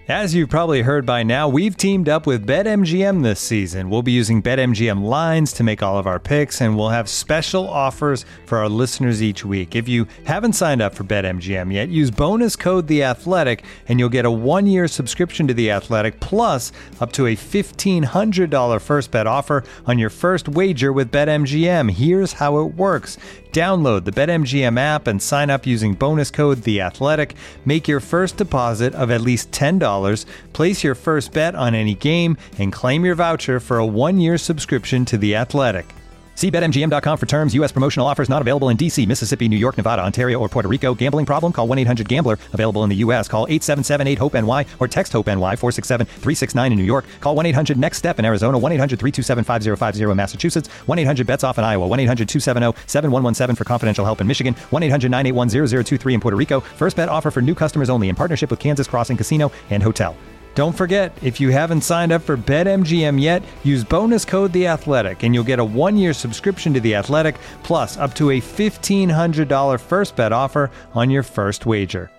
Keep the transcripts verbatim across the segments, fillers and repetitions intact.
As you've probably heard by now, we've teamed up with BetMGM this season. We'll be using BetMGM lines to make all of our picks, and we'll have special offers for our listeners each week. If you haven't signed up for BetMGM yet, use bonus code The Athletic, and you'll get a one-year subscription to The Athletic, plus up to a fifteen hundred dollars first bet offer on your first wager with BetMGM. Here's how it works. Download the BetMGM app and sign up using bonus code The Athletic. Make your first deposit of at least ten dollars, place your first bet on any game, and claim your voucher for a one-year subscription to The Athletic. See Bet M G M dot com for terms. U S promotional offers not available in D C, Mississippi, New York, Nevada, Ontario, or Puerto Rico. Gambling problem? Call one eight hundred gambler. Available in the U S. Call eight seven seven eight hope N Y or text HOPE-NY four six seven three six nine in New York. Call one eight hundred next step in Arizona. one eight hundred three two seven five zero five zero in Massachusetts. one eight hundred bets off in Iowa. one eight hundred two seven zero seven one one seven for confidential help in Michigan. one eight hundred nine eight one zero zero two three in Puerto Rico. First bet offer for new customers only in partnership with Kansas Crossing Casino and Hotel. Don't forget, if you haven't signed up for BetMGM yet, use bonus code The Athletic, and you'll get a one-year subscription to The Athletic, plus up to a fifteen hundred dollars first bet offer on your first wager.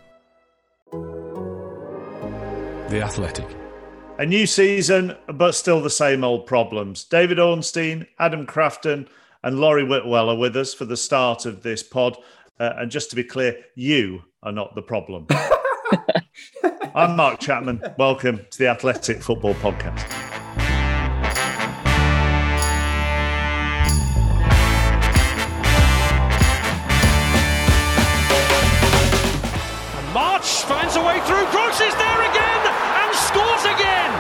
The Athletic. A new season, but still the same old problems. David Ornstein, Adam Crafton, and Laurie Whitwell are with us for the start of this pod. Uh, and just to be clear, you are not the problem. I'm Mark Chapman. Welcome to the Athletic Football Podcast. And March finds a way through. Gross is there again and scores again.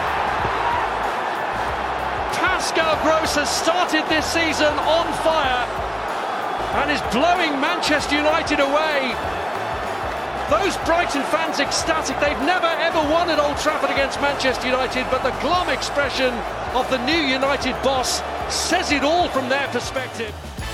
Pascal Gross has started this season on fire and is blowing Manchester United away. Those Brighton fans ecstatic. They've never ever won at Old Trafford against Manchester United, but the glum expression of the new United boss says it all from their perspective.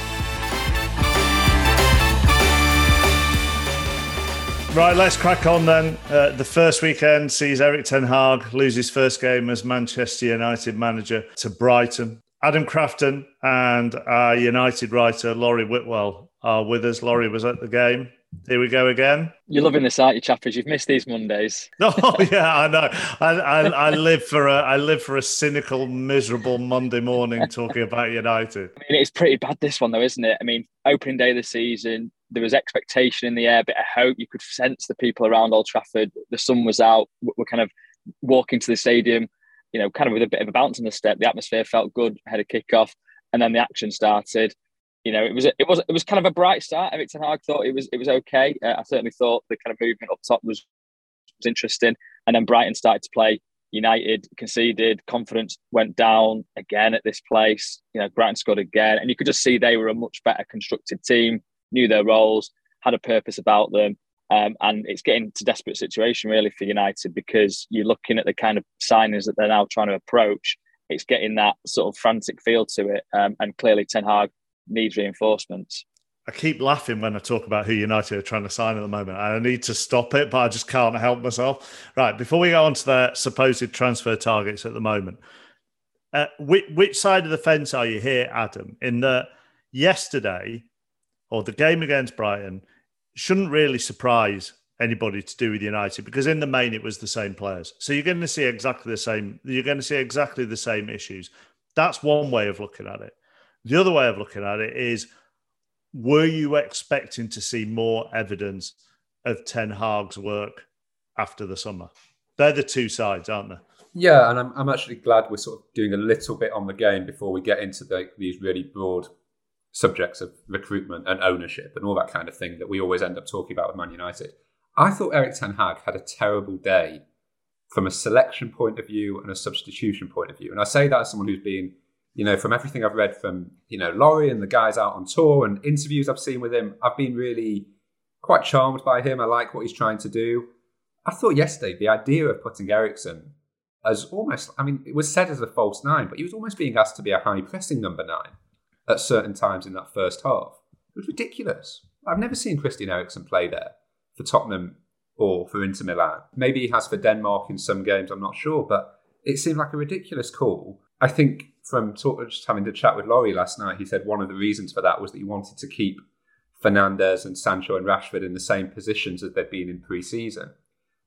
Right, let's crack on then. Uh, the first weekend sees Erik ten Hag lose his first game as Manchester United manager to Brighton. Adam Crafton and our United writer Laurie Whitwell are with us. Laurie was at the game. Here we go again. You're loving this, aren't you, chappers? You've missed these Mondays. Oh yeah, I know. I, I, I live for a I live for a cynical, miserable Monday morning talking about United. I mean, it's pretty bad this one though, isn't it? I mean, opening day of the season, there was expectation in the air, a bit of hope. You could sense the people around Old Trafford. The sun was out. We're kind of walking to the stadium, you know, kind of with a bit of a bounce in the step. The atmosphere felt good ahead of kickoff, and then the action started. You know, it was it was it was kind of a bright start. Erik ten Hag thought it was it was okay. Uh, I certainly thought the kind of movement up top was was interesting, and then Brighton started to play. United conceded, confidence went down again at this place. You know, Brighton scored again, and you could just see they were a much better constructed team, knew their roles, had a purpose about them, um, and it's getting to a desperate situation really for United because you're looking at the kind of signings that they're now trying to approach. It's getting that sort of frantic feel to it, um, and clearly Ten Hag needs reinforcements. I keep laughing when I talk about who United are trying to sign at the moment. I need to stop it, but I just can't help myself. Right, before we go on to their supposed transfer targets at the moment, uh, which, which side of the fence are you here, Adam? In that yesterday, or the game against Brighton, shouldn't really surprise anybody to do with United because in the main it was the same players. So you're going to see exactly the same. You're going to see exactly the same issues. That's one way of looking at it. The other way of looking at it is, were you expecting to see more evidence of Ten Hag's work after the summer? They're the two sides, aren't they? Yeah, and I'm, I'm actually glad we're sort of doing a little bit on the game before we get into the, these really broad subjects of recruitment and ownership and all that kind of thing that we always end up talking about with Man United. I thought Erik ten Hag had a terrible day from a selection point of view and a substitution point of view. And I say that as someone who's been, you know, from everything I've read from, you know, Laurie and the guys out on tour and interviews I've seen with him, I've been really quite charmed by him. I like what he's trying to do. I thought yesterday the idea of putting Eriksen as almost, I mean, it was said as a false nine, but he was almost being asked to be a high pressing number nine at certain times in that first half. It was ridiculous. I've never seen Christian Eriksen play there for Tottenham or for Inter Milan. Maybe he has for Denmark in some games, I'm not sure, but it seemed like a ridiculous call. I think from sort of just having to chat with Laurie last night, he said one of the reasons for that was that he wanted to keep Fernandes and Sancho and Rashford in the same positions as they'd been in pre-season.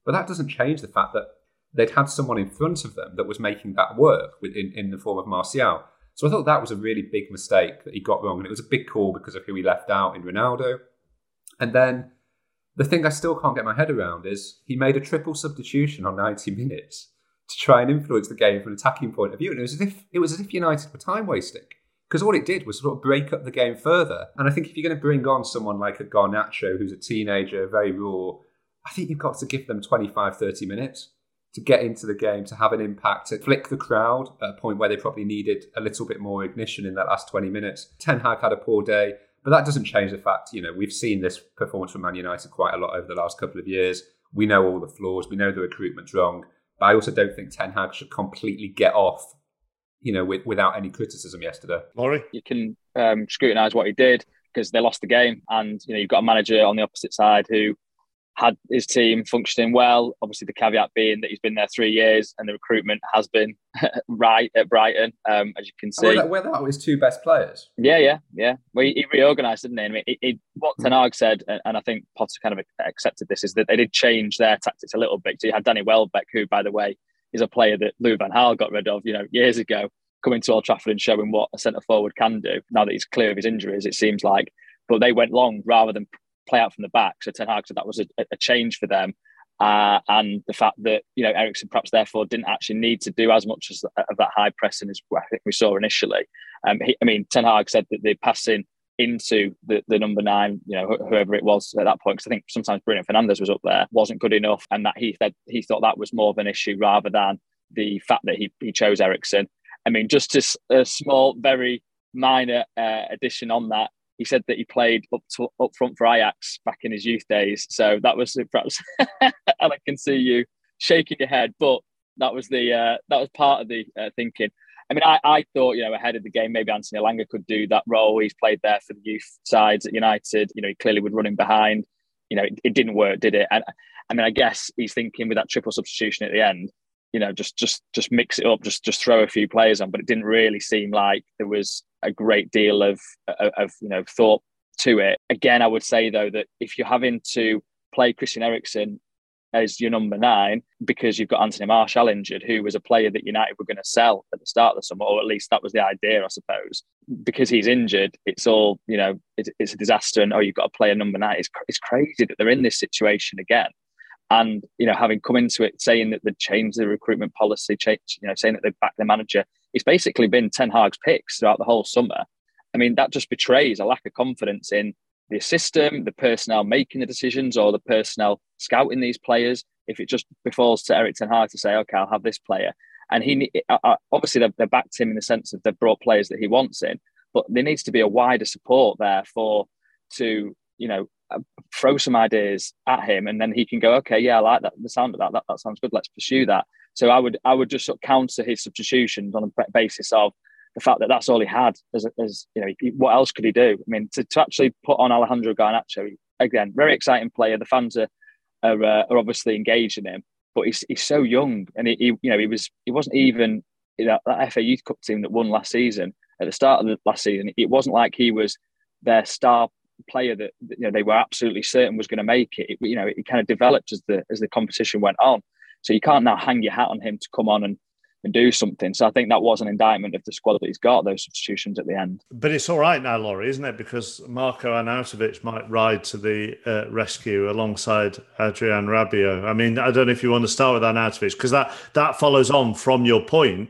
But that doesn't change the fact that they'd had someone in front of them that was making that work in, in the form of Martial. So I thought that was a really big mistake that he got wrong. And it was a big call because of who he left out in Ronaldo. And then the thing I still can't get my head around is he made a triple substitution on ninety minutes to try and influence the game from an attacking point of view. And it was as if, it was as if United were time wasting. Because all it did was sort of break up the game further. And I think if you're going to bring on someone like a Garnacho, who's a teenager, very raw, I think you've got to give them twenty-five, thirty minutes to get into the game, to have an impact, to flick the crowd at a point where they probably needed a little bit more ignition in that last twenty minutes. Ten Hag had a poor day, but that doesn't change the fact, you know, we've seen this performance from Man United quite a lot over the last couple of years. We know all the flaws. We know the recruitment's wrong. But I also don't think Ten Hag should completely get off, you know, with, without any criticism yesterday. Laurie? You can um, scrutinise what he did because they lost the game, and you know you've got a manager on the opposite side who had his team functioning well. Obviously, the caveat being that he's been there three years and the recruitment has been right at Brighton, um, as you can see. Oh, were that his two best players? Yeah, yeah, yeah. Well, he, he reorganised, didn't he? I mean, he, he, what Ten Hag said, and, and I think Potter kind of accepted this, is that they did change their tactics a little bit. So you had Danny Welbeck, who, by the way, is a player that Louis van Gaal got rid of, you know, years ago, coming to Old Trafford and showing what a centre forward can do. Now that he's clear of his injuries, it seems like, but they went long rather than play out from the back. So Ten Hag said that was a, a change for them, uh, and the fact that you know Eriksen perhaps therefore didn't actually need to do as much as of that high pressing as I think we saw initially. Um, he, I mean, Ten Hag said that the passing into the, the number nine, you know, wh- whoever it was at that point, because I think sometimes Bruno Fernandes was up there, wasn't good enough, and that he said he thought that was more of an issue rather than the fact that he he chose Eriksen. I mean, just a, a small, very minor uh, addition on that. He said that he played up to, up front for Ajax back in his youth days. So that was perhaps, and I can see you shaking your head, but that was the uh, that was part of the uh, thinking. I mean, I, I thought, you know, ahead of the game, maybe Anthony Elanga could do that role. He's played there for the youth sides at United. You know, he clearly would run him behind. You know, it, it didn't work, did it? And I mean, I guess he's thinking with that triple substitution at the end, you know, just just just mix it up, just just throw a few players on. But it didn't really seem like there was a great deal of, of, of you know, thought to it. Again, I would say, though, that if you're having to play Christian Eriksen as your number nine because you've got Anthony Martial injured, who was a player that United were going to sell at the start of the summer, or at least that was the idea, I suppose. Because he's injured, it's all, you know, it's, it's a disaster. And, oh, you've got to play a number nine. It's, it's crazy that they're in this situation again. And, you know, having come into it saying that they'd changed the recruitment policy, change, you know, saying that they'd backed their manager, it's basically been Ten Hag's picks throughout the whole summer. I mean, that just betrays a lack of confidence in the system, the personnel making the decisions, or the personnel scouting these players. If it just befalls to Erik Ten Hag to say, okay, I'll have this player. And he obviously they've, they've backed him in the sense that they've brought players that he wants in, but there needs to be a wider support there for to, you know, throw some ideas at him, and then he can go, okay, yeah, I like that, the sound of that. That, that sounds good. Let's pursue that. So I would I would just sort of counter his substitutions on a basis of the fact that that's all he had. As, as you know, he, what else could he do? I mean, to, to actually put on Alejandro Garnacho, again, very exciting player. The fans are are, uh, are obviously engaged in him, but he's he's so young, and he, he you know he was he wasn't even, you know, that F A Youth Cup team that won last season. At the start of the last season, it wasn't like he was their star player that, you know, they were absolutely certain was going to make it. it. You know, it kind of developed as the as the competition went on. So you can't now hang your hat on him to come on and, and do something. So I think that was an indictment of the squad that he's got, those substitutions at the end. But it's all right now, Laurie, isn't it? Because Marco Arnautovic might ride to the uh, rescue alongside Adrian Rabiot. I mean, I don't know if you want to start with Arnautovic, because that, that follows on from your point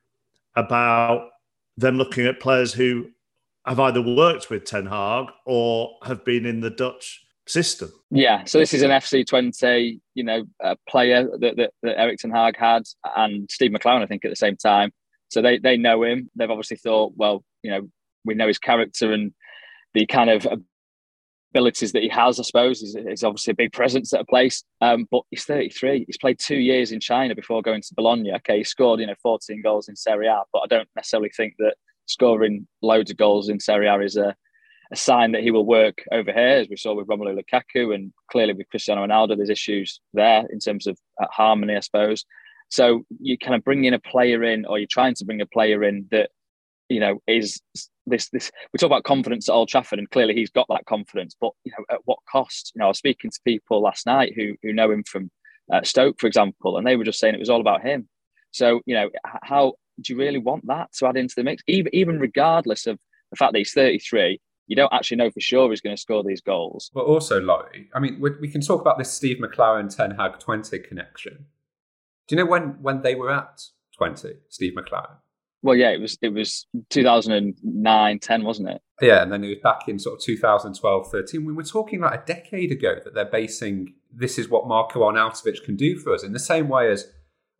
about them looking at players who have either worked with Ten Hag or have been in the Dutch system. Yeah, so this is an F C twenty, you know, uh, player that, that, that Erik Ten Hag had, and Steve McClaren, I think, at the same time. So they they know him. They've obviously thought, well, you know, we know his character and the kind of abilities that he has, I suppose. He's, he's obviously a big presence at a place. Um, but he's thirty-three. He's played two years in China before going to Bologna. Okay, he scored, you know, fourteen goals in Serie A, but I don't necessarily think that scoring loads of goals in Serie A is a a sign that he will work over here, as we saw with Romelu Lukaku, and clearly with Cristiano Ronaldo, there's issues there in terms of uh, harmony, I suppose. So you kind of bring in a player in, or you're trying to bring a player in that, you know, is this, this, we talk about confidence at Old Trafford, and clearly he's got that confidence, but, you know, at what cost? You know, I was speaking to people last night who, who know him from uh, Stoke, for example, and they were just saying it was all about him. So, you know, how do you really want that to add into the mix? Even, even regardless of the fact that he's thirty-three, you don't actually know for sure he's going to score these goals. But also, Laurie, I mean, we, we can talk about this Steve McClaren, Ten Hag, twenty connection. Do you know when, when they were at twenty, Steve McClaren? Well, yeah, it was it was two thousand nine, ten, wasn't it? Yeah, and then it was back in sort of two thousand twelve, thirteen. We were talking like a decade ago that they're basing, this is what Marko Arnautovic can do for us, in the same way as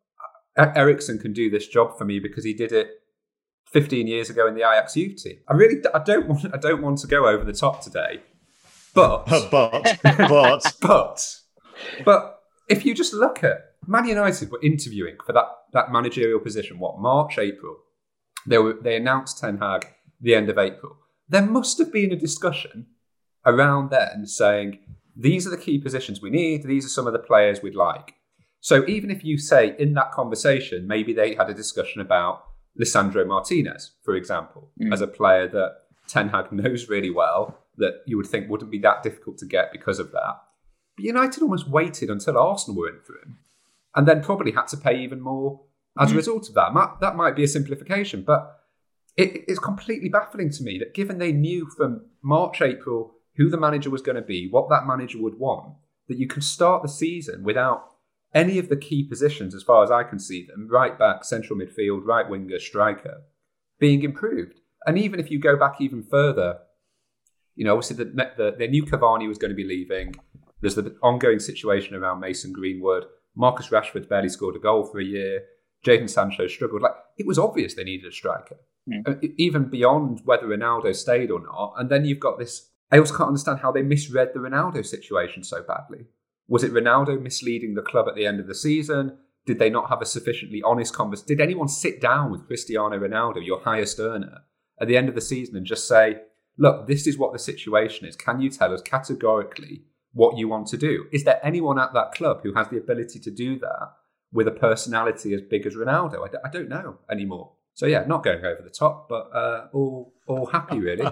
Eriksson can do this job for me because he did it fifteen years ago in the Ajax youth team. I really, I don't want, I don't want to go over the top today, but, but, but, but, but if you just look at Man United were interviewing for that that managerial position, what, March, April? They were they announced Ten Hag the end of April. There must have been a discussion around then saying, these are the key positions we need, these are some of the players we'd like. So even if you say in that conversation, maybe they had a discussion about Lisandro Martinez, for example, mm. as a player that Ten Hag knows really well, that you would think wouldn't be that difficult to get because of that. But United almost waited until Arsenal were in for him, and then probably had to pay even more as mm. a result of that. That might be a simplification, but it, it's completely baffling to me that given they knew from March, April, who the manager was going to be, what that manager would want, that you can start the season without any of the key positions, as far as I can see them, right back, central midfield, right winger, striker, being improved. And even if you go back even further, you know, obviously the, the, they knew Cavani was going to be leaving. There's the ongoing situation around Mason Greenwood. Marcus Rashford's barely scored a goal for a year. Jadon Sancho struggled. Like, it was obvious they needed a striker, mm. even beyond whether Ronaldo stayed or not. And then you've got this. I also can't understand how they misread the Ronaldo situation so badly. Was it Ronaldo misleading the club at the end of the season? Did they not have a sufficiently honest conversation? Did anyone sit down with Cristiano Ronaldo, your highest earner, at the end of the season and just say, look, this is what the situation is. Can you tell us categorically what you want to do? Is there anyone at that club who has the ability to do that with a personality as big as Ronaldo? I, d- I don't know anymore. So yeah, not going over the top, but uh, all all happy really.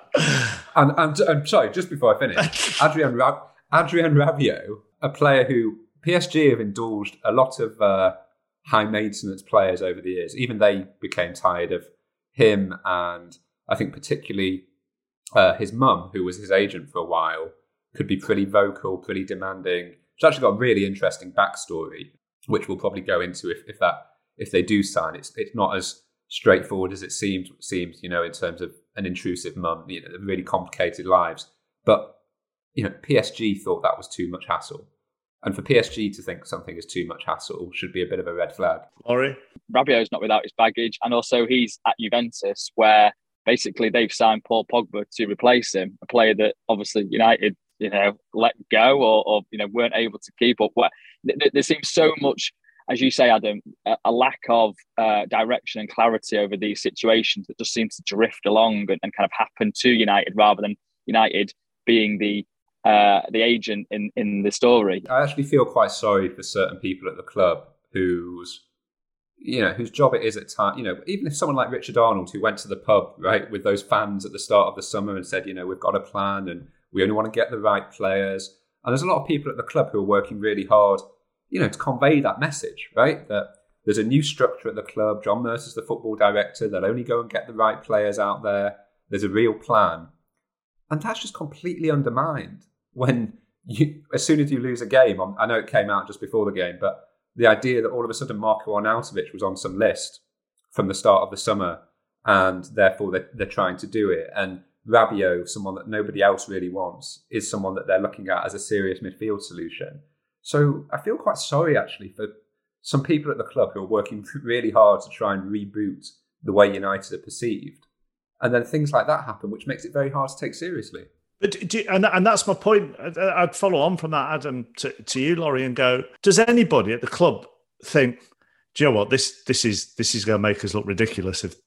and, and and sorry, just before I finish, Adrian Rab- Adrian Rabiot, a player who P S G have indulged a lot of uh, high maintenance players over the years. Even they became tired of him, and I think particularly uh, his mum, who was his agent for a while, could be pretty vocal, pretty demanding. She's actually got a really interesting backstory, which we'll probably go into if, if that if they do sign. It's it's not as straightforward as it seems seems, you know, in terms of an intrusive mum, you know, really complicated lives. But, you know, P S G thought that was too much hassle. And for P S G to think something is too much hassle should be a bit of a red flag. Laurie? Rabiot's not without his baggage, and also he's at Juventus, where basically they've signed Paul Pogba to replace him, a player that obviously United, you know, let go or, or you know, weren't able to keep up. Where there seems so much, as you say, Adam, a, a lack of uh, direction and clarity over these situations that just seems to drift along and, and kind of happen to United rather than United being the uh, the agent in, in the story. I actually feel quite sorry for certain people at the club whose, you know, whose job it is at time. You know, even if someone like Richard Arnold, who went to the pub, right, with those fans at the start of the summer and said, you know, we've got a plan and we only want to get the right players. And there's a lot of people at the club who are working really hard, you know, to convey that message, right? That there's a new structure at the club. John Mercer's the football director. They'll only go and get the right players out there. There's a real plan. And that's just completely undermined when you, as soon as you lose a game, I know it came out just before the game, but the idea that all of a sudden Marko Arnautovic was on some list from the start of the summer and therefore they're, they're trying to do it. And Rabiot, someone that nobody else really wants, is someone that they're looking at as a serious midfield solution. So I feel quite sorry, actually, for some people at the club who are working really hard to try and reboot the way United are perceived. And then things like that happen, which makes it very hard to take seriously. But do you, and, and that's my point. I'd follow on from that, Adam, to, to you, Laurie, and go, does anybody at the club think, do you know what, this this is this is going to make us look ridiculous if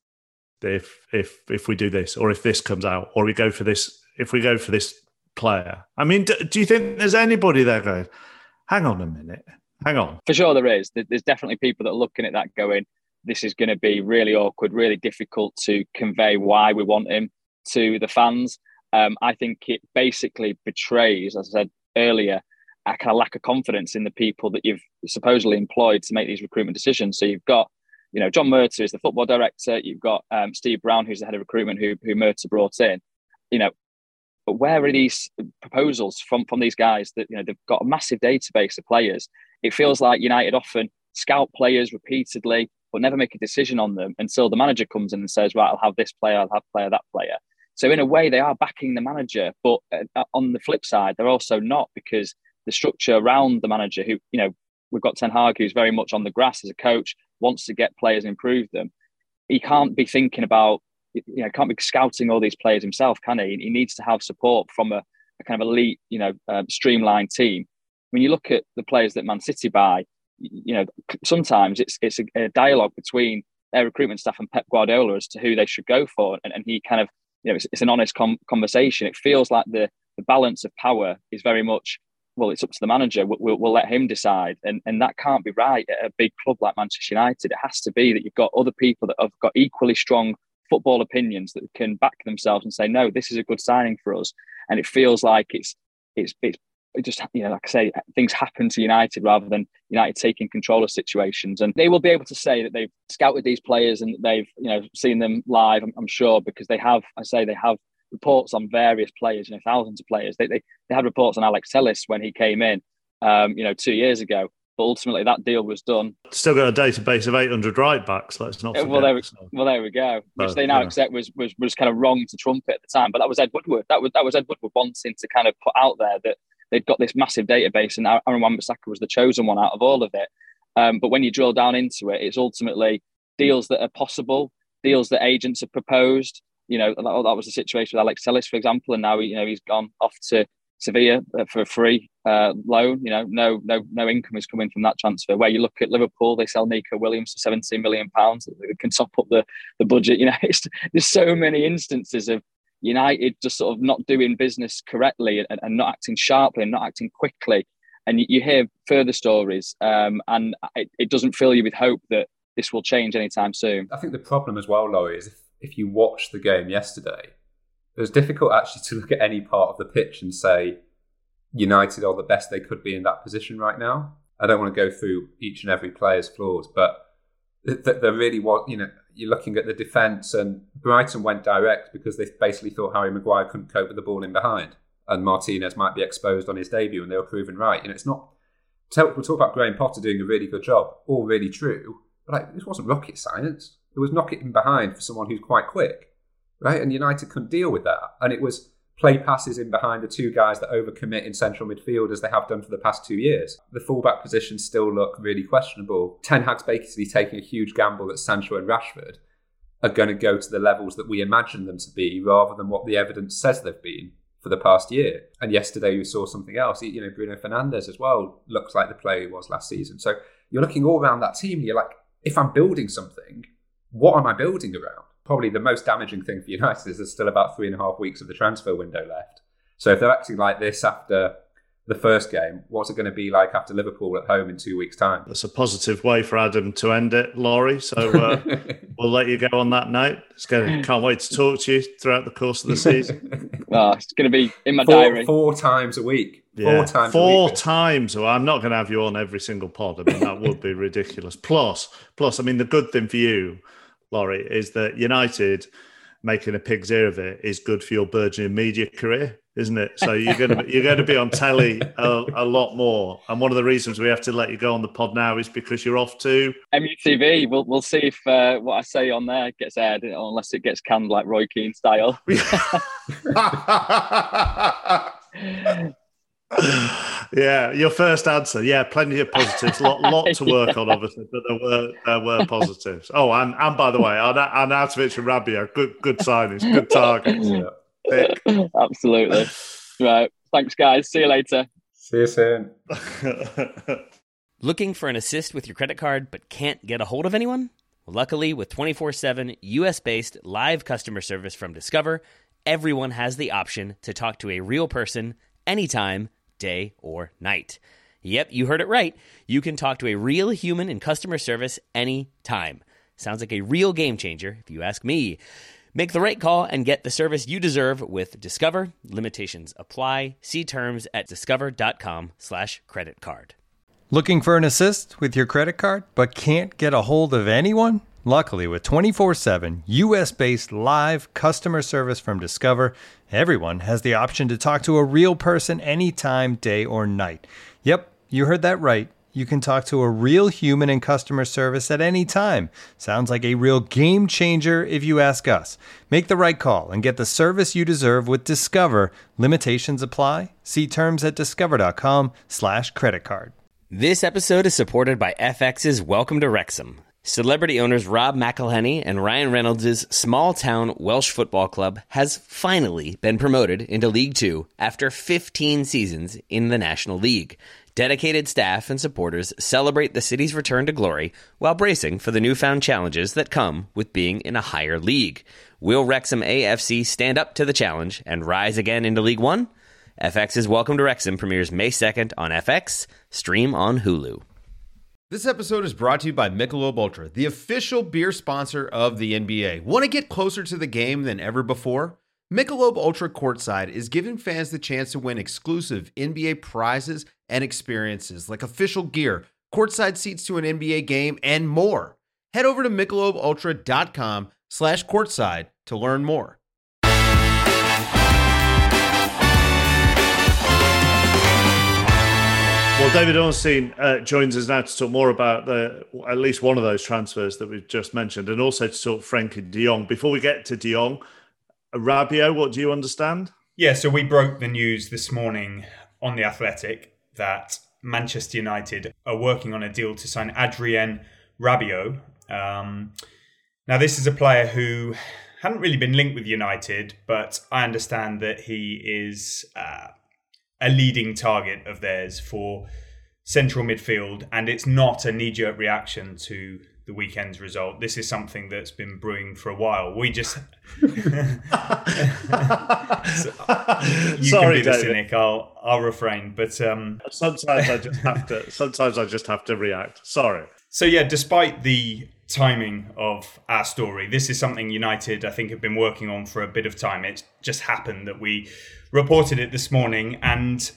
if if if we do this, or if this comes out, or we go for this, if we go for this player? I mean, do, do you think there's anybody there going, hang on a minute, hang on? For sure there is. There's definitely people that are looking at that going, this is going to be really awkward, really difficult to convey why we want him to the fans. Um, I think it basically betrays, as I said earlier, a kind of lack of confidence in the people that you've supposedly employed to make these recruitment decisions. So you've got, you know, John Murtagh is the football director. You've got um, Steve Brown, who's the head of recruitment, who who Murtagh brought in. You know, but where are these proposals from from these guys that, you know, they've got a massive database of players? It feels like United often scout players repeatedly, but never make a decision on them until the manager comes in and says, right, I'll have this player, I'll have player, that player. So in a way, they are backing the manager, but uh, on the flip side, they're also not, because the structure around the manager, who, you know, we've got Ten Hag, who's very much on the grass as a coach, wants to get players and improve them. He can't be thinking about, you know, can't be scouting all these players himself, can he? He needs to have support from a, a kind of elite, you know, uh, streamlined team. When you look at the players that Man City buy, you know, sometimes it's it's a, a dialogue between their recruitment staff and Pep Guardiola as to who they should go for, and, and he kind of, you know, it's, it's an honest com- conversation. It feels like the the balance of power is very much, well, it's up to the manager. We'll, we'll, we'll let him decide. And, and that can't be right at a big club like Manchester United. It has to be that you've got other people that have got equally strong football opinions that can back themselves and say, no, this is a good signing for us. And it feels like it's, it's, it's just, you know, like I say, things happen to United rather than United taking control of situations. And they will be able to say that they've scouted these players and they've, you know, seen them live, I'm, I'm sure, because they have, I say they have reports on various players, you know, thousands of players. They, they, they had reports on Alex Telles when he came in, um, you know, two years ago. But ultimately, that deal was done. Still got a database of eight hundred right backs. Let's not forget. Well, there we, so. well, there we go. Which so, they now yeah. accept was, was was kind of wrong to trumpet at the time. But that was Ed Woodward. That was that was Ed Woodward wanting to kind of put out there that they'd got this massive database, and Aaron Wan-Bissaka was the chosen one out of all of it. Um, but when you drill down into it, it's ultimately deals that are possible, deals that agents have proposed. You know, that, that was the situation with Alex Telles, for example, and now you know he's gone off to Sevilla for a free uh, loan. You know, no, no, no income is coming from that transfer. Where you look at Liverpool, they sell Nico Williams for seventeen million pounds. It can top up the, the budget. You know, it's, there's so many instances of United just sort of not doing business correctly and, and not acting sharply and not acting quickly. And you, you hear further stories, um, and it, it doesn't fill you with hope that this will change anytime soon. I think the problem as well, Laurie, is if, if you watch the game yesterday, it was difficult actually to look at any part of the pitch and say United are the best they could be in that position right now. I don't want to go through each and every player's flaws, but th- there really was, you know, you're looking at the defence, and Brighton went direct because they basically thought Harry Maguire couldn't cope with the ball in behind, and Martinez might be exposed on his debut, and they were proven right. You know, it's not, we'll talk about Graham Potter doing a really good job, all really true, but like, this wasn't rocket science. It was knock it in behind for someone who's quite quick. Right, and United couldn't deal with that. And it was play passes in behind the two guys that overcommit in central midfield as they have done for the past two years. The fullback positions still look really questionable. Ten Hag's basically taking a huge gamble that Sancho and Rashford are going to go to the levels that we imagine them to be rather than what the evidence says they've been for the past year. And yesterday we saw something else. You know, Bruno Fernandes as well looks like the player he was last season. So you're looking all around that team and you're like, if I'm building something, what am I building around? Probably the most damaging thing for United is there's still about three and a half weeks of the transfer window left. So if they're acting like this after the first game, what's it going to be like after Liverpool at home in two weeks' time? That's a positive way for Adam to end it, Laurie. So uh, we'll let you go on that note. It's going to, can't wait to talk to you throughout the course of the season. Oh, it's going to be in my four, diary. Four times a week. Yeah, four times four a week. times. Well, I'm not going to have you on every single pod. I mean, that would be ridiculous. Plus, plus, I mean, the good thing for you, Laurie, is that United making a pig's ear of it is good for your burgeoning media career, isn't it? So you're going to you're going to be on telly a, a lot more. And one of the reasons we have to let you go on the pod now is because you're off to M U T V. We'll we'll see if uh, what I say on there gets aired, unless it gets canned like Roy Keane style. Yeah, your first answer. Yeah, plenty of positives. Lot, lot to work on, obviously, but there were there were positives. Oh, and, and by the way, Arnautovic and Rabiot, good good signings, good targets. Yeah. Absolutely. Right. Thanks, guys. See you later. See you soon. Looking for an assist with your credit card but can't get a hold of anyone? Well, luckily, with twenty-four seven U S-based live customer service from Discover, everyone has the option to talk to a real person anytime, day or night. Yep, you heard it right. You can talk to a real human in customer service anytime. Sounds like a real game changer, if you ask me. Make the right call and get the service you deserve with Discover. Limitations apply. See terms at discover.com slash credit card. Looking for an assist with your credit card, but can't get a hold of anyone? Luckily, with twenty-four seven U S-based live customer service from Discover, everyone has the option to talk to a real person anytime, day or night. Yep, you heard that right. You can talk to a real human in customer service at any time. Sounds like a real game changer if you ask us. Make the right call and get the service you deserve with Discover. Limitations apply. See terms at discover.com slash credit card. This episode is supported by F X's Welcome to Wrexham. Celebrity owners Rob McElhenney and Ryan Reynolds' small-town Welsh football club has finally been promoted into League Two after fifteen seasons in the National League. Dedicated staff and supporters celebrate the city's return to glory while bracing for the newfound challenges that come with being in a higher league. Will Wrexham A F C stand up to the challenge and rise again into League One? F X's Welcome to Wrexham premieres May second on F X, stream on Hulu. This episode is brought to you by Michelob Ultra, the official beer sponsor of the N B A. Want to get closer to the game than ever before? Michelob Ultra Courtside is giving fans the chance to win exclusive N B A prizes and experiences like official gear, courtside seats to an N B A game, and more. Head over to michelobultra.com slash courtside to learn more. Well, David Ornstein uh, joins us now to talk more about the at least one of those transfers that we've just mentioned, and also to talk Frenkie de Jong. Before we get to de Jong, Rabiot, what do you understand? Yeah, so we broke the news this morning on The Athletic that Manchester United are working on a deal to sign Adrien Rabiot. Um, now, this is a player who hadn't really been linked with United, but I understand that he is uh, a leading target of theirs for central midfield, and it's not a knee-jerk reaction to the weekend's result. This is something that's been brewing for a while. We just... so, you Sorry, can be the David. cynic. I'll I'll refrain. But um, sometimes I just have to. Sometimes I just have to react. Sorry. So yeah, despite the timing of our story, this is something United, I think, have been working on for a bit of time. It just happened that we reported it this morning, and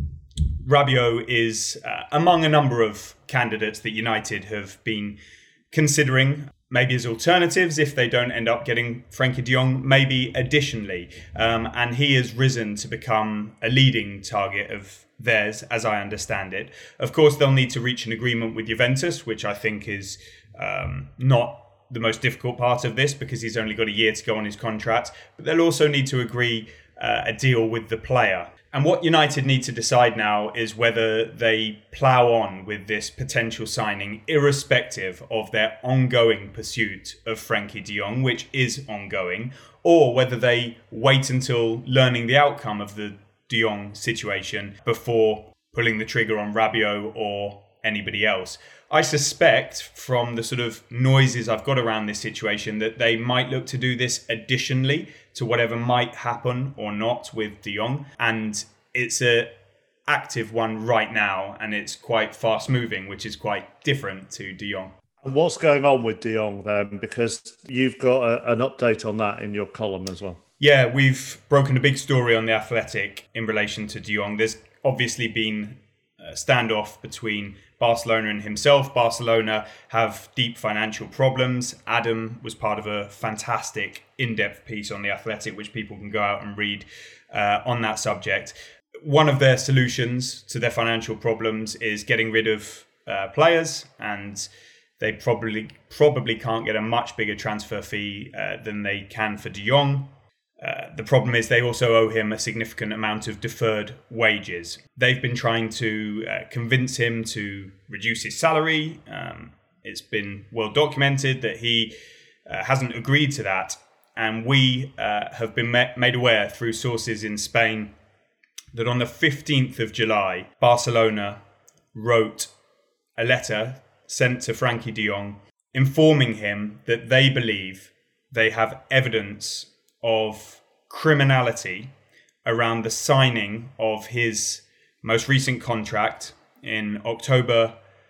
Rabiot is uh, among a number of candidates that United have been considering, maybe as alternatives if they don't end up getting Frenkie de Jong, maybe additionally. Um, and he has risen to become a leading target of theirs, as I understand it. Of course, they'll need to reach an agreement with Juventus, which I think is um, not the most difficult part of this because he's only got a year to go on his contract. But they'll also need to agree uh, a deal with the player. And what United need to decide now is whether they plough on with this potential signing, irrespective of their ongoing pursuit of Frenkie de Jong, which is ongoing, or whether they wait until learning the outcome of the de Jong situation before pulling the trigger on Rabiot or anybody else. I suspect from the sort of noises I've got around this situation that they might look to do this additionally to whatever might happen or not with de Jong. And it's a active one right now, and it's quite fast moving, which is quite different to de Jong. And what's going on with de Jong then? Because you've got a, an update on that in your column as well. Yeah, we've broken a big story on The Athletic in relation to de Jong. There's obviously been a standoff between Barcelona and himself. Barcelona have deep financial problems. Adam was part of a fantastic in-depth piece on The Athletic, which people can go out and read uh, on that subject. One of their solutions to their financial problems is getting rid of uh, players, and they probably probably can't get a much bigger transfer fee uh, than they can for de Jong. Uh, the problem is they also owe him a significant amount of deferred wages. They've been trying to uh, convince him to reduce his salary. Um, it's been well documented that he uh, hasn't agreed to that. And we uh, have been met, made aware through sources in Spain that on the fifteenth of July, Barcelona wrote a letter sent to Frenkie de Jong informing him that they believe they have evidence of criminality around the signing of his most recent contract in October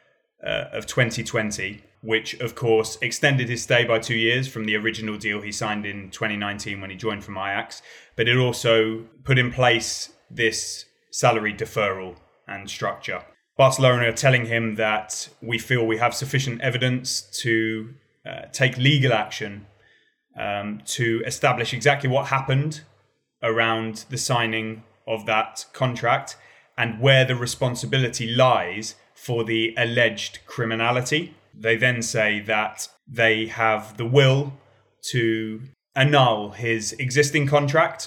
uh, of twenty twenty, which of course extended his stay by two years from the original deal he signed in twenty nineteen when he joined from Ajax. But it also put in place this salary deferral and structure. Barcelona are telling him that we feel we have sufficient evidence to uh, take legal action um, to establish exactly what happened around the signing of that contract and where the responsibility lies for the alleged criminality. They then say that they have the will to annul his existing contract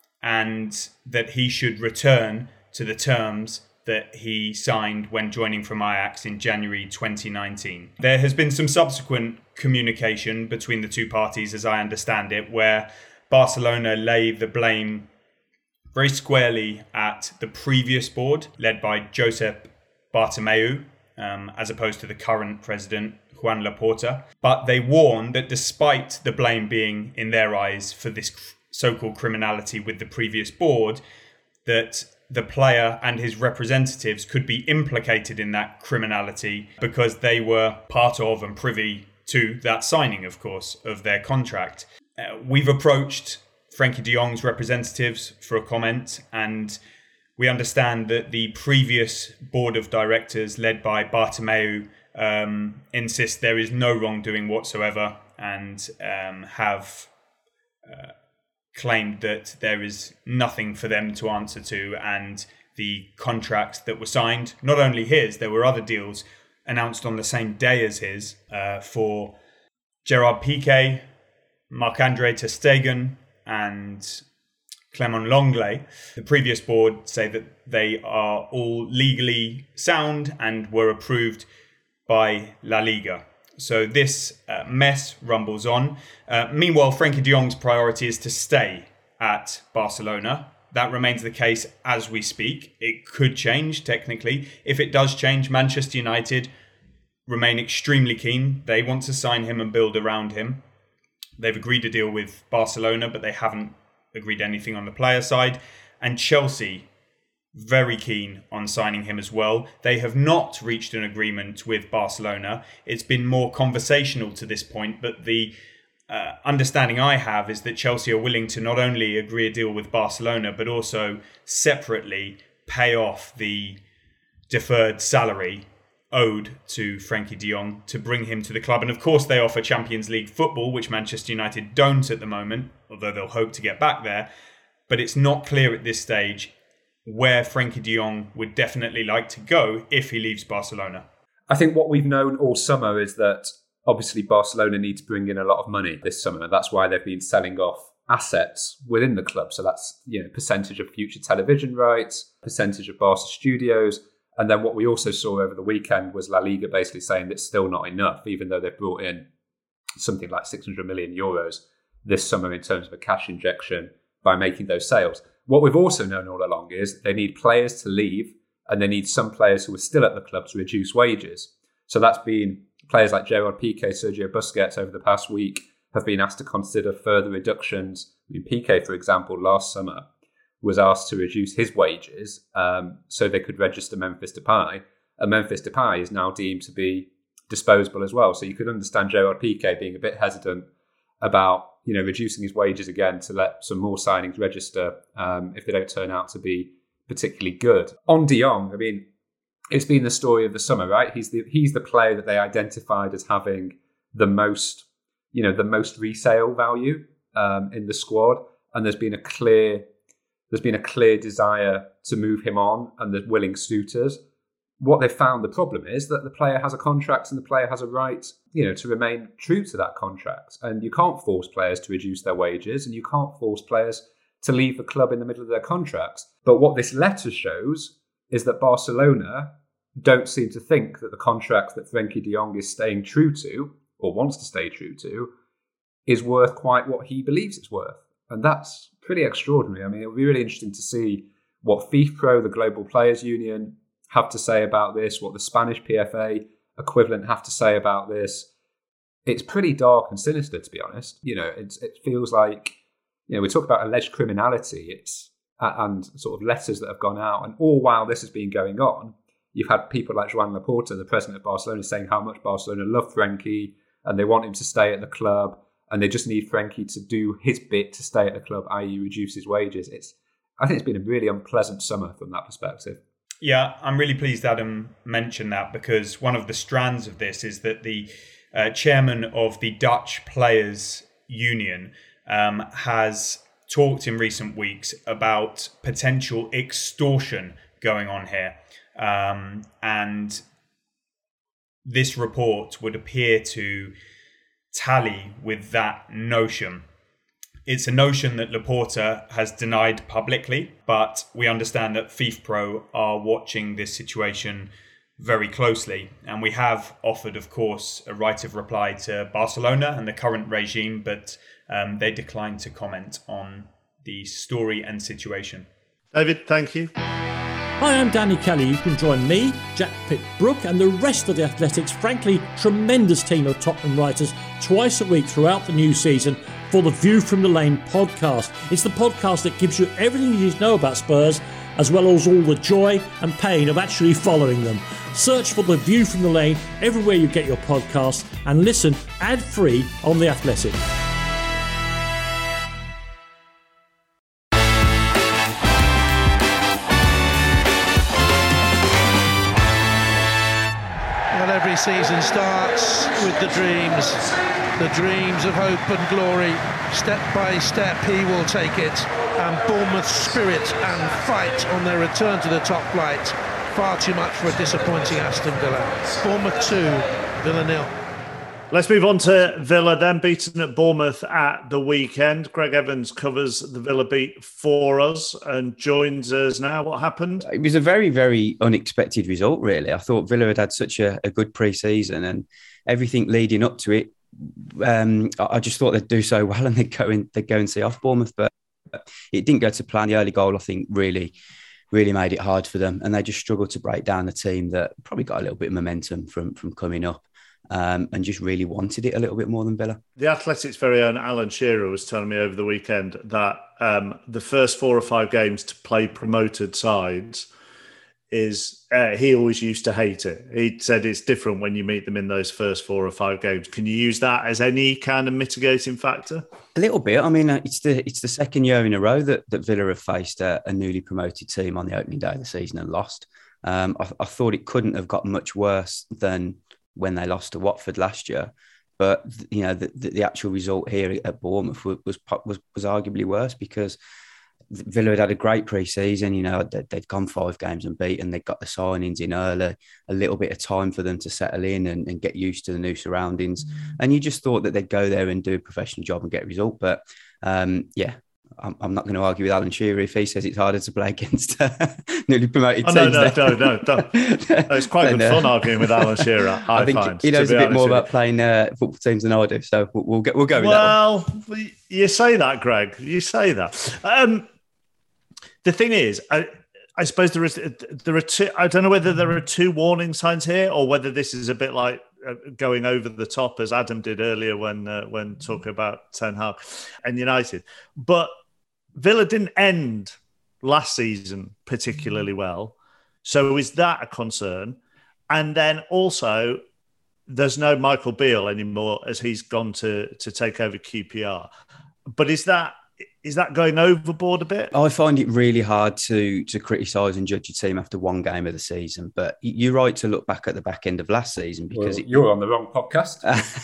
and that he should return to the terms that he signed when joining from Ajax in January twenty nineteen. There has been some subsequent communication between the two parties, as I understand it, where Barcelona lay the blame very squarely at the previous board, led by Josep Bartomeu, um, as opposed to the current president, Juan Laporta. But they warn that despite the blame being, in their eyes, for this so-called criminality with the previous board, that the player and his representatives could be implicated in that criminality because they were part of and privy to that signing, of course, of their contract. Uh, we've approached Frenkie de Jong's representatives for a comment, and we understand that the previous board of directors led by Bartomeu um, insist there is no wrongdoing whatsoever and um, have uh, claimed that there is nothing for them to answer to, and the contracts that were signed, not only his, there were other deals announced on the same day as his uh, for Gerard Piqué, Marc-Andre ter Stegen and Clément Lenglet. The previous board say that they are all legally sound and were approved by La Liga. So this uh, mess rumbles on. Uh, meanwhile, Frenkie de Jong's priority is to stay at Barcelona. That remains the case as we speak. It could change technically. If it does change, Manchester United remain extremely keen. They want to sign him and build around him. They've agreed a deal with Barcelona, but they haven't agreed anything on the player side. And Chelsea, very keen on signing him as well. They have not reached an agreement with Barcelona. It's been more conversational to this point, but the uh, understanding I have is that Chelsea are willing to not only agree a deal with Barcelona, but also separately pay off the deferred salary owed to Frenkie de Jong to bring him to the club. And of course, they offer Champions League football, which Manchester United don't at the moment, although they'll hope to get back there. But it's not clear at this stage where Frenkie de Jong would definitely like to go if he leaves Barcelona. I think what we've known all summer is that obviously Barcelona need to bring in a lot of money this summer. That's why they've been selling off assets within the club. So that's, you know, percentage of future television rights, percentage of Barca studios. And then what we also saw over the weekend was La Liga basically saying that's still not enough, even though they've brought in something like six hundred million euros this summer in terms of a cash injection by making those sales. What we've also known all along is they need players to leave and they need some players who are still at the club to reduce wages. So that's been players like Gerard Piqué, Sergio Busquets over the past week have been asked to consider further reductions. I mean, Piqué, for example, last summer was asked to reduce his wages um, so they could register Memphis Depay. And Memphis Depay is now deemed to be disposable as well. So you could understand Gerard Piqué being a bit hesitant about, you know, reducing his wages again to let some more signings register um, if they don't turn out to be particularly good. On de Jong, I mean, it's been the story of the summer, right? He's the he's the player that they identified as having the most, you know, the most resale value um, in the squad, and there's been a clear there's been a clear desire to move him on, and there's willing suitors. What they've found the problem is that the player has a contract and the player has a right, you know, to remain true to that contract. And you can't force players to reduce their wages, and you can't force players to leave the club in the middle of their contracts. But what this letter shows is that Barcelona don't seem to think that the contract that Frenkie de Jong is staying true to, or wants to stay true to, is worth quite what he believes it's worth. And that's pretty extraordinary. I mean, it'll be really interesting to see what FIFPro, the Global Players Union, have to say about this, what the Spanish P F A equivalent have to say about this. It's pretty dark and sinister, to be honest. You know, it's, it feels like, you know, we talk about alleged criminality, it's and sort of letters that have gone out, and all while this has been going on, you've had people like Joan Laporta, the president of Barcelona, saying how much Barcelona love Frenkie and they want him to stay at the club, and they just need Frenkie to do his bit to stay at the club, that is reduce his wages. It's, I think it's been a really unpleasant summer from that perspective. Yeah, I'm really pleased Adam mentioned that, because one of the strands of this is that the uh, chairman of the Dutch Players Union um, has talked in recent weeks about potential extortion going on here. Um, and this report would appear to tally with that notion. It's a notion that Laporta has denied publicly, but we understand that FIFPro are watching this situation very closely. And we have offered, of course, a right of reply to Barcelona and the current regime, but um, they declined to comment on the story and situation. David, thank you. Hi, I'm Danny Kelly. You can join me, Jack Pitt-Brooke, and the rest of the Athletics' frankly tremendous team of Tottenham writers twice a week throughout the new season for the View from the Lane podcast. It's the podcast that gives you everything you need to know about Spurs, as well as all the joy and pain of actually following them. Search for the View from the Lane everywhere you get your podcasts and listen ad-free on The Athletic. Every season starts with the dreams, the dreams of hope and glory. Step by step he will take it, and Bournemouth's spirit and fight on their return to the top flight. Far too much for a disappointing Aston Villa. Bournemouth two, Villa nil. Let's move on to Villa, then, beaten at Bournemouth at the weekend. Greg Evans covers the Villa beat for us and joins us now. What happened? It was a very, very unexpected result, really. I thought Villa had had such a, a good pre-season, and everything leading up to it, um, I just thought they'd do so well and they'd go, in, they'd go and see off Bournemouth, but it didn't go to plan. The early goal, I think, really, really made it hard for them, and they just struggled to break down a team that probably got a little bit of momentum from, from coming up. Um, and just really wanted it a little bit more than Villa. The Athletic's very own Alan Shearer was telling me over the weekend that um, the first four or five games to play promoted sides is, uh, he always used to hate it. He said it's different when you meet them in those first four or five games. Can you use that as any kind of mitigating factor? A little bit. I mean, it's the it's the second year in a row that, that Villa have faced a, a newly promoted team on the opening day of the season and lost. Um, I, I thought it couldn't have got much worse than when they lost to Watford last year, but you know the, the, the actual result here at Bournemouth was, was was was arguably worse, because Villa had had a great pre-season. You know, they'd, they'd gone five games unbeaten. They got the signings in early, a little bit of time for them to settle in and, and get used to the new surroundings. And you just thought that they'd go there and do a professional job and get a result. But um, yeah. I'm, I'm not going to argue with Alan Shearer if he says it's harder to play against uh, newly promoted oh, teams. No, no, no, no, no. It's quite good fun arguing with Alan Shearer, I, I think find. He knows a bit more about playing uh, football teams than I do, so we'll, we'll, get, we'll go with well, that one. Well, you say that, Greg. You say that. Um, the thing is, I, I suppose there is there are two. I don't know whether there are two warning signs here, or whether this is a bit like going over the top, as Adam did earlier when uh, when talking about Ten Hag and United. But Villa didn't end last season particularly well. So is that a concern? And then also, there's no Michael Beale anymore, as he's gone to, to take over Q P R. But is that is that going overboard a bit? I find it really hard to to criticise and judge a team after one game of the season. But you're right to look back at the back end of last season, because well, it, you're on the wrong podcast.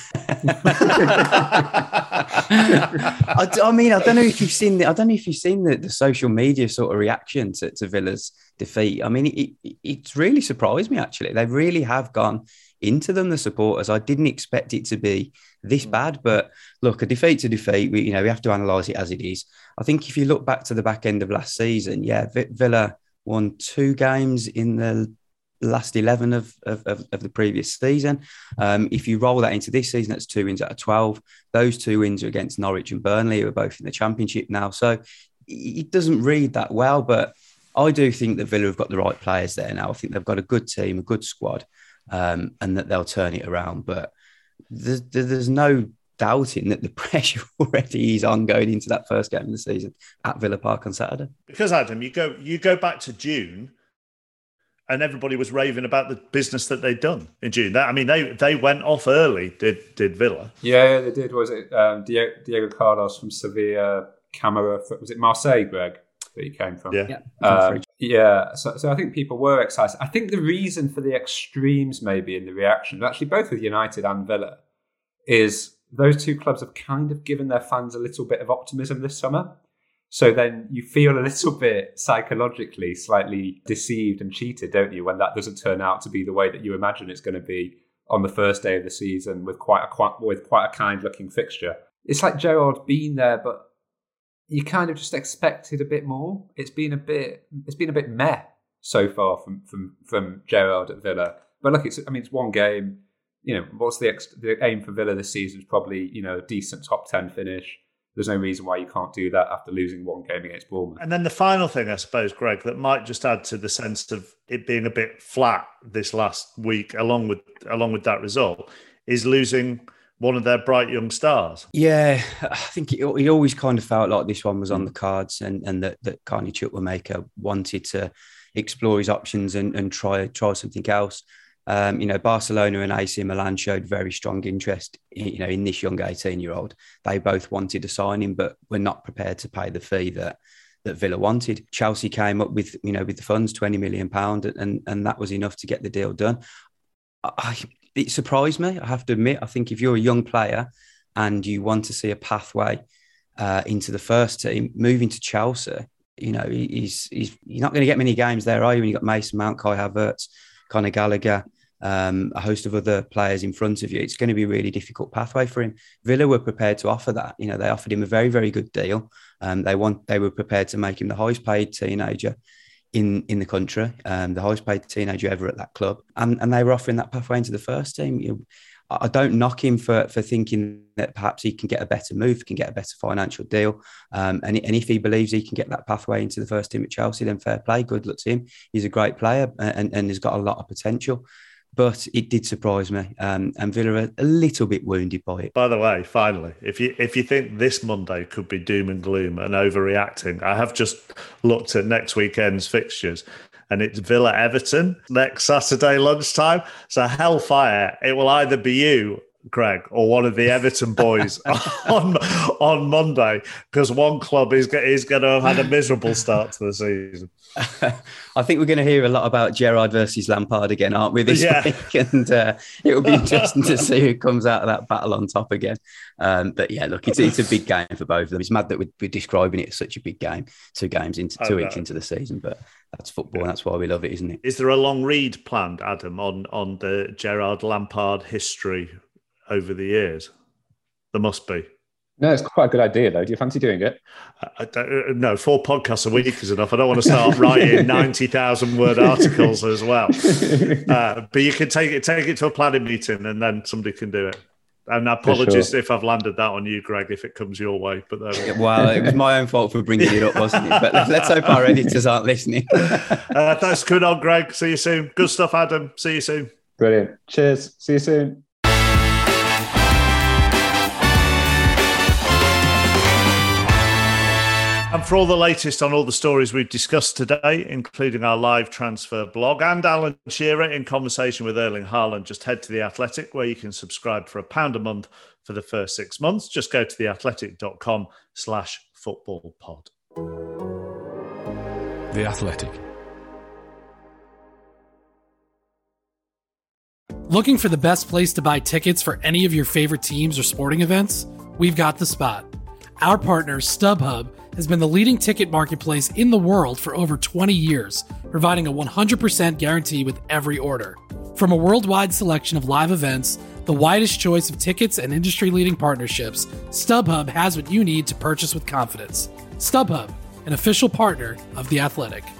I, I mean, I don't know if you've seen the, I don't know if you've seen the, the social media sort of reaction to, to Villa's defeat. I mean, it, it, it's really surprised me, actually. They really have gone into them, the supporters. I didn't expect it to be this bad, but look, a defeat's a defeat. We, you know, we have to analyse it as it is. I think if you look back to the back end of last season, yeah, Villa won two games in the last eleven of, of, of the previous season. Um, if you roll that into this season, that's two wins out of twelve. Those two wins are against Norwich and Burnley, who are both in the Championship now. So it doesn't read that well, but I do think that Villa have got the right players there now. I think they've got a good team, a good squad, um, and that they'll turn it around. But there's, there's no doubting that the pressure already is on going into that first game of the season at Villa Park on Saturday. Because, Adam, you go you go back to June, and everybody was raving about the business that they'd done in June. That, I mean, they they went off early, did did Villa? Yeah, they did. Was it um, Diego, Diego Carlos from Sevilla, Camara? Was it Marseille, Greg, that he came from? Yeah, yeah. Um, yeah. So, so I think people were excited. I think the reason for the extremes, maybe in the reaction, actually both with United and Villa, is those two clubs have kind of given their fans a little bit of optimism this summer. So then you feel a little bit psychologically slightly deceived and cheated, don't you, when that doesn't turn out to be the way that you imagine it's going to be on the first day of the season with quite a with quite a kind-looking fixture. It's like Gerrard's been there, but you kind of just expected a bit more. It's been a bit it's been a bit meh so far from from from Gerrard at Villa. But look, it's I mean it's one game. You know, what's the ex- the aim for Villa this season is probably, you know, a decent top ten finish. There's no reason why you can't do that after losing one game against Bournemouth. And then the final thing, I suppose, Greg, that might just add to the sense of it being a bit flat this last week, along with along with that result, is losing one of their bright young stars. Yeah, I think it, it always kind of felt like this one was on the cards, and, and that, that Carney Chukwuemeka wanted to explore his options and, and try try something else. Um, you know, Barcelona and A C Milan showed very strong interest, you know, in this young eighteen-year-old. They both wanted to sign him, but were not prepared to pay the fee that that Villa wanted. Chelsea came up with, you know, with the funds, twenty million pounds, and and that was enough to get the deal done. I, it surprised me, I have to admit. I think if you're a young player and you want to see a pathway uh, into the first team, moving to Chelsea, you know, he's, he's you're not going to get many games there, are you? When you've got Mason Mount, Kai Havertz, Conor Gallagher, um, a host of other players in front of you, it's going to be a really difficult pathway for him. Villa were prepared to offer that. You know, they offered him a very, very good deal. Um, they want, they were prepared to make him the highest paid teenager in, in the country, um, the highest paid teenager ever at that club. And, and they were offering that pathway into the first team. You know, I don't knock him for, for thinking that perhaps he can get a better move, can get a better financial deal. Um, and, and if he believes he can get that pathway into the first team at Chelsea, then fair play, good luck to him. He's a great player and, and has got a lot of potential. But it did surprise me, um, and Villa are a little bit wounded by it. By the way, finally, if you if you think this Monday could be doom and gloom and overreacting, I have just looked at next weekend's fixtures, and it's Villa Everton next Saturday lunchtime. So hellfire! It will either be you, Greg, or one of the Everton boys on on Monday, because one club is is going to have had a miserable start to the season. I think we're going to hear a lot about Gerrard versus Lampard again, aren't we, this yeah. week? And uh, it will be interesting to see who comes out of that battle on top again. Um, but yeah, look, it's, it's a big game for both of them. It's mad that we're, we're describing it as such a big game, two games into two weeks into the season, but that's football, yeah. and that's why we love it, isn't it? Is there a long read planned, Adam, on, on the Gerrard Lampard history over the years? There must be. No, it's quite a good idea, though. Do you fancy doing it? I don't, no, four podcasts a week is enough. I don't want to start writing ninety thousand word articles as well. Uh, but you can take it take it to a planning meeting, and then somebody can do it. And apologies sure. if I've landed that on you, Greg, if it comes your way. But there we Well, it was my own fault for bringing it up, wasn't it? But let's hope our editors aren't listening. uh, thanks for coming on, Greg. See you soon. Good stuff, Adam. See you soon. Brilliant. Cheers. See you soon. And for all the latest on all the stories we've discussed today, including our live transfer blog and Alan Shearer in conversation with Erling Haaland, just head to The Athletic, where you can subscribe for a pound a month for the first six months. Just go to theathletic.com slash football pod. The Athletic. Looking for the best place to buy tickets for any of your favorite teams or sporting events? We've got the spot. Our partner, StubHub, has been the leading ticket marketplace in the world for over twenty years, providing a one hundred percent guarantee with every order. From a worldwide selection of live events, the widest choice of tickets and industry-leading partnerships, StubHub has what you need to purchase with confidence. StubHub, an official partner of The Athletic.